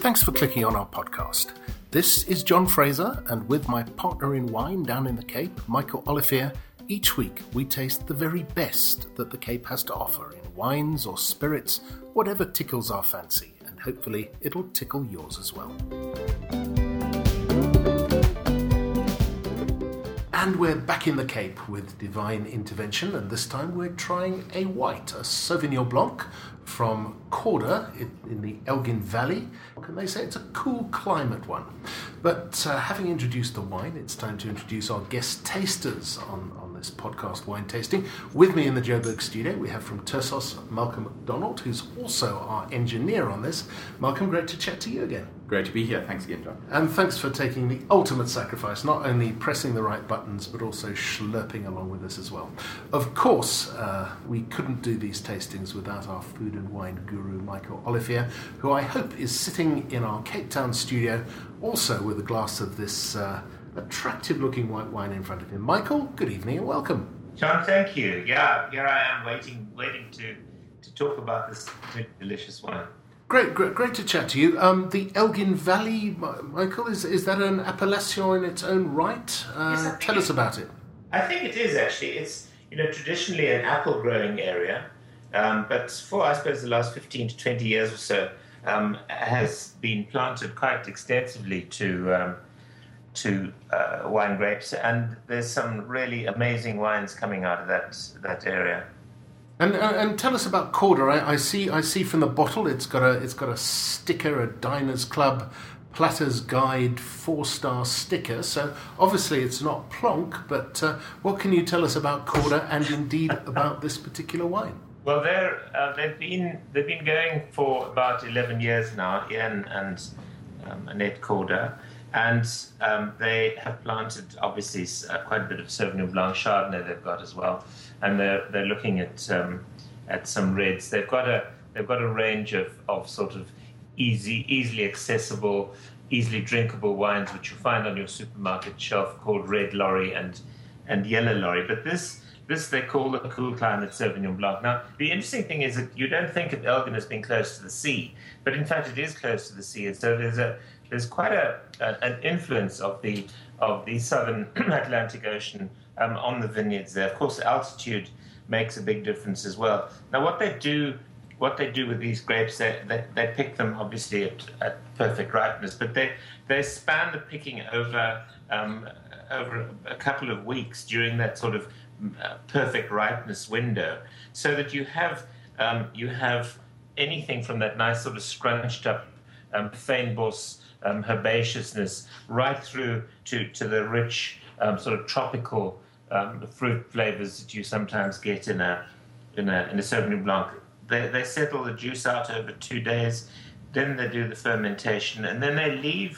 Thanks for clicking on our podcast. This is John Fraser, and with my partner in wine down in the Cape, Michael Olivier, each week we taste the very best that the Cape has to offer in wines or spirits, whatever tickles our fancy, and hopefully it'll tickle yours as well. And we're back in the Cape with Divine Intervention, and this time we're trying a white, a Sauvignon Blanc from Corder in the Elgin Valley. And they say it's a cool climate one. But having introduced the wine, it's time to introduce our guest tasters on this podcast wine tasting. With me in the Joburg studio, we have from Tersos, Malcolm McDonald, who's also our engineer on this. Malcolm, great to chat to you again. Great to be here. Thanks again, John. And thanks for taking the ultimate sacrifice, not only pressing the right buttons, but also schlurping along with us as well. Of course, we couldn't do these tastings without our food and wine guru, Michael Olivier, who I hope is sitting in our Cape Town studio, also with a glass of this attractive-looking white wine in front of him. Michael, good evening and welcome. John, thank you. Yeah, here I am waiting to talk about this delicious wine. Great to chat to you. The Elgin Valley, Michael, is that an appellation in its own right? Yes, tell us about it. I think it is actually. It's traditionally an apple growing area, but for I suppose the last 15 to 20 years or so, has been planted quite extensively to wine grapes, and there's some really amazing wines coming out of that area. And tell us about Corder. I see from the bottle it's got a sticker, a Diners Club Platter's Guide 4-star sticker. So obviously it's not plonk, but what can you tell us about Corder and indeed about this particular wine? Well, they've been going for about 11 years now, Ian and Annette Corder, and they have planted obviously quite a bit of Sauvignon Blanc Chardonnay they've got as well. And they're looking at some reds. They've got a range of sort of easily accessible, easily drinkable wines which you'll find on your supermarket shelf called Red Lorry and Yellow Lorry. But this they call the cool climate Sauvignon Blanc. Now the interesting thing is that you don't think of Elgin as being close to the sea, but in fact it is close to the sea. And so there's quite an influence of the southern Atlantic Ocean on the vineyards there. Of course, altitude makes a big difference as well. Now, what they do with these grapes, they pick them obviously at perfect ripeness, but they span the picking over a couple of weeks during that sort of perfect ripeness window, so that you have anything from that nice sort of scrunched up feinbos herbaceousness right through to the rich sort of tropical fruit flavors that you sometimes get in a Sauvignon Blanc. They settle the juice out over 2 days, then they do the fermentation, and then they leave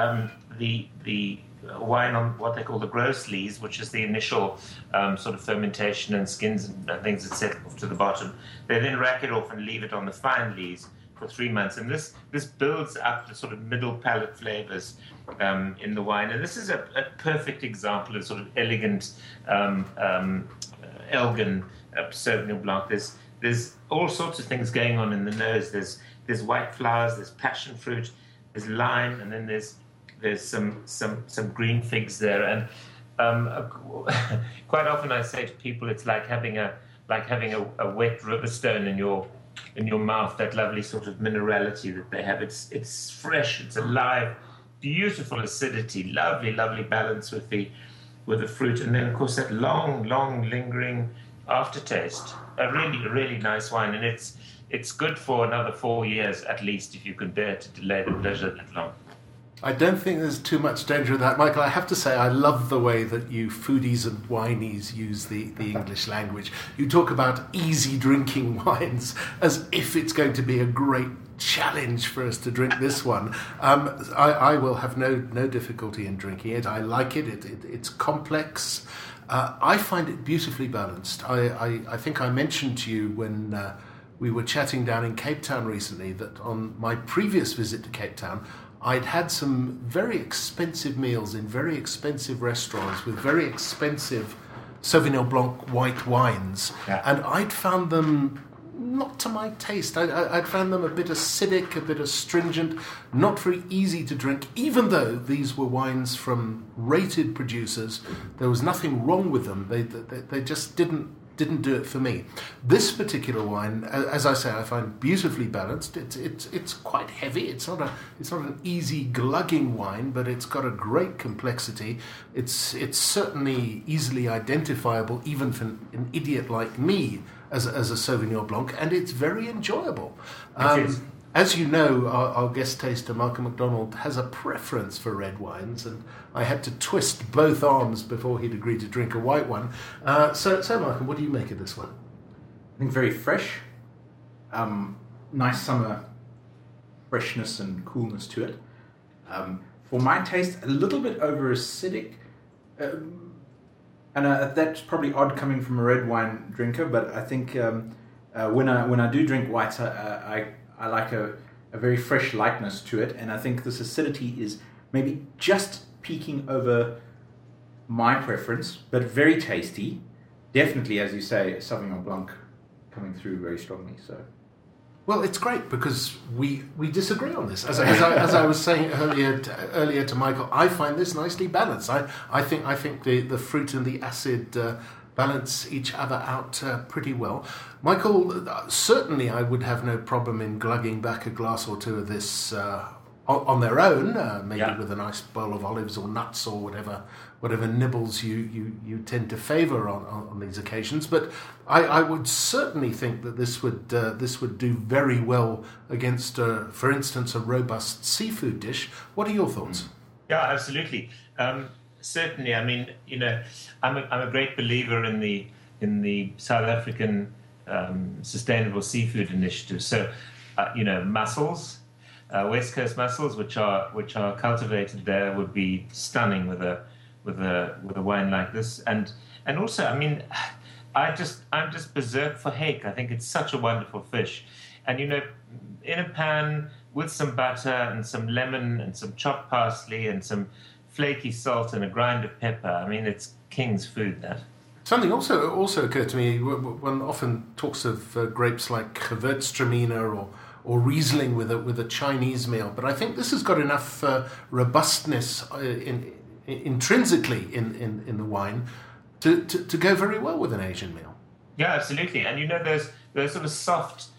the wine on what they call the gross lees, which is the initial sort of fermentation and skins and things that settle off to the bottom. They then rack it off and leave it on the fine lees for 3 months, and this builds up the sort of middle palate flavors in the wine. And this is a perfect example of sort of elegant Elgin Sauvignon Blanc. There's all sorts of things going on in the nose. There's white flowers, there's passion fruit, there's lime, and then there's some green figs there. And quite often I say to people, it's like having a wet riverstone in your mouth. That lovely sort of minerality that they have. It's fresh, it's alive, beautiful acidity, lovely balance with the fruit, and then of course that long lingering aftertaste. A really nice wine, and it's good for another 4 years at least if you can bear to delay the pleasure that long. I don't think there's too much danger of that, Michael. I have to say I love the way that you foodies and winies use the English language. You talk about easy drinking wines as if it's going to be a great challenge for us to drink this one. I will have no difficulty in drinking it. I like it. It's complex. I find it beautifully balanced. I think I mentioned to you when we were chatting down in Cape Town recently that on my previous visit to Cape Town, I'd had some very expensive meals in very expensive restaurants with very expensive Sauvignon Blanc white wines, and I'd found them not to my taste. I found them a bit acidic, a bit astringent, not very easy to drink, even though these were wines from rated producers. There was nothing wrong with them. They just didn't do it for me. This particular wine, as I say, I find beautifully balanced. It's quite heavy. It's not an easy glugging wine, but it's got a great complexity. It's certainly easily identifiable, even for an idiot like me, as a Sauvignon Blanc, and it's very enjoyable. As you know, our guest taster, Malcolm MacDonald, has a preference for red wines, and I had to twist both arms before he'd agree to drink a white one. So Malcolm, what do you make of this one? I think very fresh. Nice summer freshness and coolness to it. For my taste, a little bit over acidic. And that's probably odd coming from a red wine drinker, but I think when I do drink whites, I like a very fresh lightness to it, and I think this acidity is maybe just peaking over my preference, but very tasty. Definitely, as you say, Sauvignon Blanc coming through very strongly. So, well, it's great because we disagree on this. As I was saying earlier to Michael, I find this nicely balanced. I think the fruit and the acid balance each other out pretty well. Michael, certainly I would have no problem in glugging back a glass or two of this on their own, maybe with a nice bowl of olives or nuts or whatever nibbles you tend to favour on these occasions. But I would certainly think that this would do very well against, for instance, a robust seafood dish. What are your thoughts? Yeah, absolutely. Certainly, I mean, I'm a great believer in the South African Sustainable Seafood Initiative. So, mussels, West Coast mussels, which are cultivated there, would be stunning with a wine like this. And also, I mean, I'm just berserk for hake. I think it's such a wonderful fish, and in a pan with some butter and some lemon and some chopped parsley and some flaky salt and a grind of pepper. I mean, it's king's food, that. Something also occurred to me. One often talks of grapes like Gewürztraminer or Riesling with a Chinese meal, but I think this has got enough robustness intrinsically in the wine to go very well with an Asian meal. Yeah, absolutely. And those sort of soft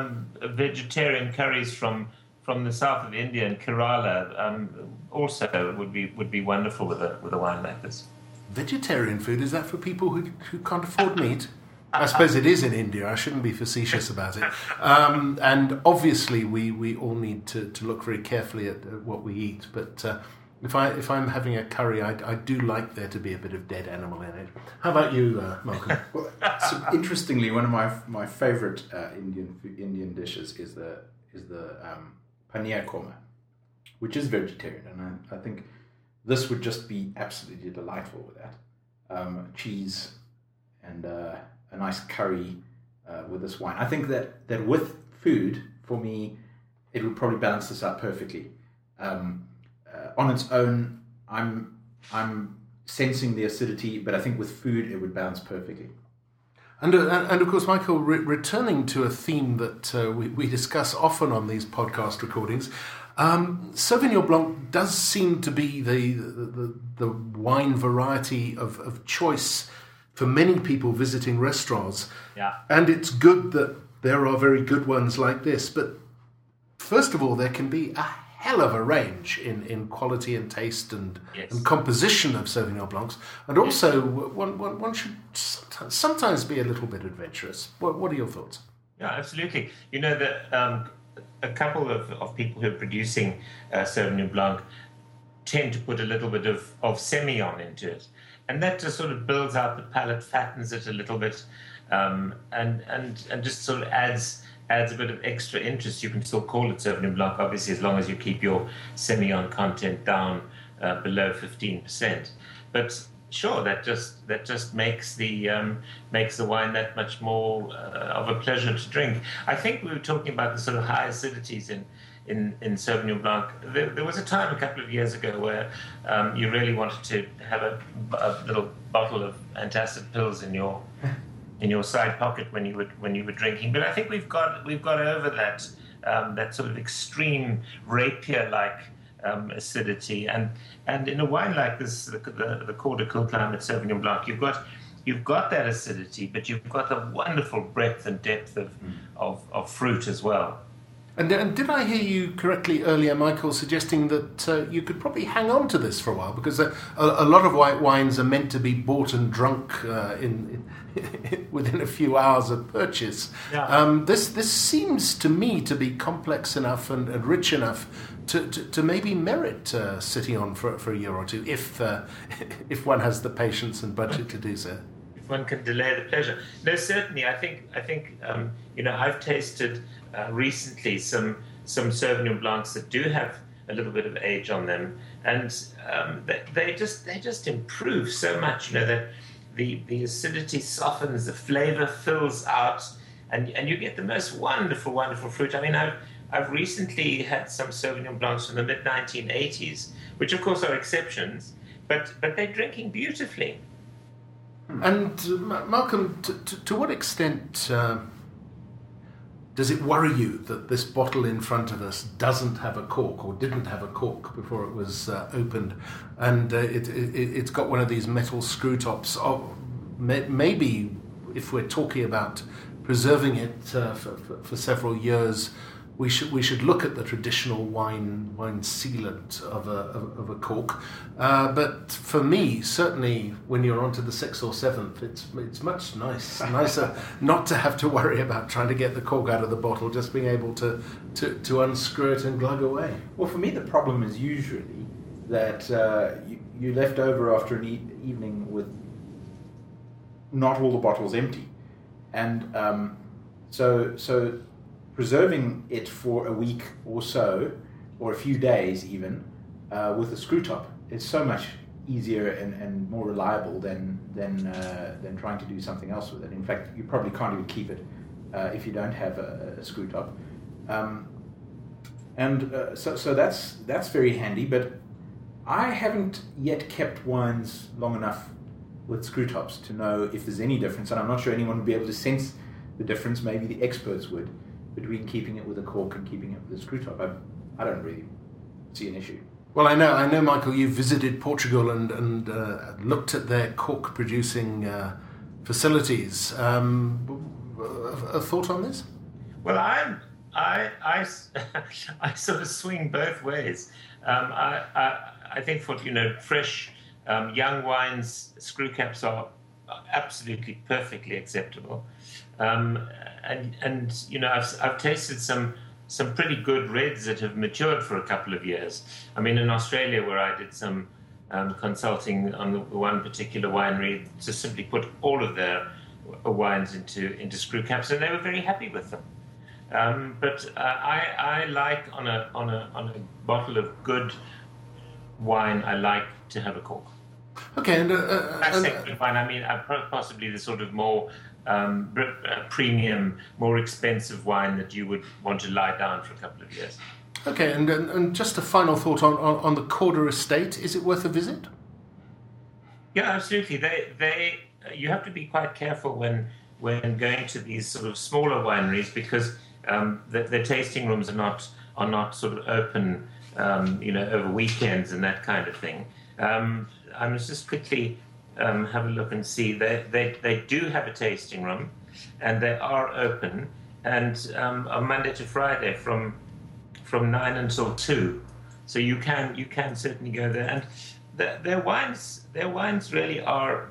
vegetarian curries from the south of India and Kerala also would be wonderful with a wine like this. Vegetarian food, is that for people who can't afford meat? I suppose it is in India. I shouldn't be facetious about it. And obviously we all need to look very carefully at what we eat. But if I'm having a curry, I do like there to be a bit of dead animal in it. How about you, Malcolm? Well, so interestingly, one of my favourite Indian dishes is the paneer korma, which is vegetarian, and I think this would just be absolutely delightful with that. Cheese and a nice curry with this wine. I think that with food, for me, it would probably balance this out perfectly. On its own, I'm sensing the acidity, but I think with food, it would balance perfectly. And of course, Michael, returning to a theme that we discuss often on these podcast recordings, Sauvignon Blanc does seem to be the wine variety of choice for many people visiting restaurants. Yeah. And it's good that there are very good ones like this. But first of all, there can be a hell of a range in quality and taste and composition of Sauvignon Blancs. And also, one should sometimes be a little bit adventurous. What are your thoughts? Yeah, absolutely. That a couple of people who are producing Sauvignon Blanc tend to put a little bit of Semillon into it. And that just sort of builds out the palate, fattens it a little bit, and just sort of adds a bit of extra interest. You can still call it Sauvignon Blanc, obviously, as long as you keep your Semillon content down below 15%. But sure, that just makes the wine that much more of a pleasure to drink. I think we were talking about the sort of high acidities in Sauvignon Blanc. There was a time a couple of years ago where you really wanted to have a little bottle of antacid pills in your your side pocket when you were drinking. But I think we've got over that that sort of extreme rapier-like acidity, and in a wine like this, the Cours de Cool Climate Sauvignon Blanc, you've got that acidity, but you've got the wonderful breadth and depth of fruit as well. And did I hear you correctly earlier, Michael, suggesting that you could probably hang on to this for a while, because a lot of white wines are meant to be bought and drunk within a few hours of purchase. Yeah. This seems to me to be complex enough and rich enough to maybe merit sitting on for a year or two, if one has the patience and budget to do so. If one can delay the pleasure. No, certainly. I think I've tasted recently some Sauvignon Blancs that do have a little bit of age on them, and they just improve so much. That the acidity softens, the flavor fills out, and you get the most wonderful fruit. I mean, I've recently had some Sauvignon Blancs from the mid-1980s, which of course are exceptions, but they're drinking beautifully. And Malcolm, to what extent does it worry you that this bottle in front of us doesn't have a cork, or didn't have a cork before it was opened, and it's got one of these metal screw tops? Maybe if we're talking about preserving it for several years, we should look at the traditional wine sealant of a cork. But for me, certainly, when you're onto the 6th or 7th, it's much nicer not to have to worry about trying to get the cork out of the bottle, just being able to unscrew it and glug away. Well, for me, the problem is usually that you left over after an evening with not all the bottles empty, and so preserving it for a week or so, or a few days even, with a screw top, is so much easier and more reliable than trying to do something else with it. In fact, you probably can't even keep it if you don't have a screw top. So that's very handy. But I haven't yet kept wines long enough with screw tops to know if there's any difference, and I'm not sure anyone would be able to sense the difference. Maybe the experts would, between keeping it with a cork and keeping it with a screw top. I don't really see an issue. Well, I know, Michael, you visited Portugal and looked at their cork producing facilities. A thought on this? Well, I sort of swing both ways. I think for fresh young wines, screw caps are absolutely perfectly acceptable. And I've tasted some pretty good reds that have matured for a couple of years. I mean, in Australia, where I did some consulting on the one particular winery, to simply put all of their wines into screw caps, and they were very happy with them. But I like on a bottle of good wine, I like to have a cork. Okay, and good wine. I mean, possibly the sort of more premium, more expensive wine that you would want to lie down for a couple of years. Okay, and just a final thought on the Corder estate. Is it worth a visit? Yeah, absolutely. You have to be quite careful when going to these sort of smaller wineries, because the tasting rooms are not sort of open, over weekends and that kind of thing. I must just quickly have a look and see. They do have a tasting room, and they are open, and on Monday to Friday from 9 until 2. So you can certainly go there, and their wines really are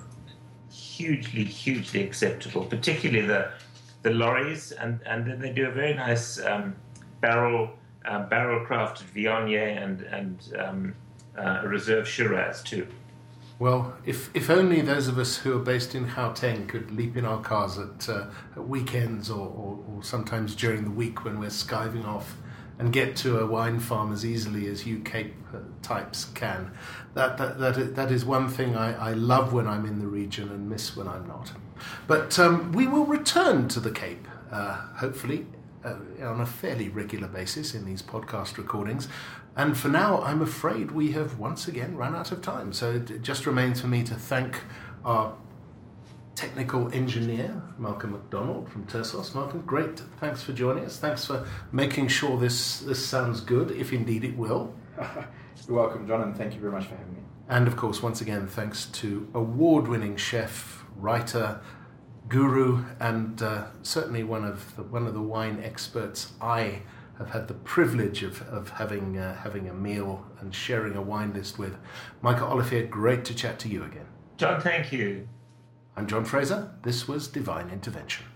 hugely acceptable, particularly the lorries, and then they do a very nice barrel crafted Viognier and a reserve Shiraz too. Well, if only those of us who are based in Gauteng could leap in our cars at weekends or sometimes during the week when we're skiving off and get to a wine farm as easily as you Cape types can. That is one thing I love when I'm in the region and miss when I'm not. But we will return to the Cape, hopefully, on a fairly regular basis in these podcast recordings. And for now, I'm afraid we have once again run out of time. So it just remains for me to thank our technical engineer, Malcolm MacDonald from Tersos. Malcolm, great. Thanks for joining us. Thanks for making sure this sounds good, if indeed it will. You're welcome, John, and thank you very much for having me. And of course, once again, thanks to award-winning chef, writer, guru, and certainly one of the wine experts I have had the privilege of having a meal and sharing a wine list with. Michael Olivier, great to chat to you again. John, thank you. I'm John Fraser. This was Divine Intervention.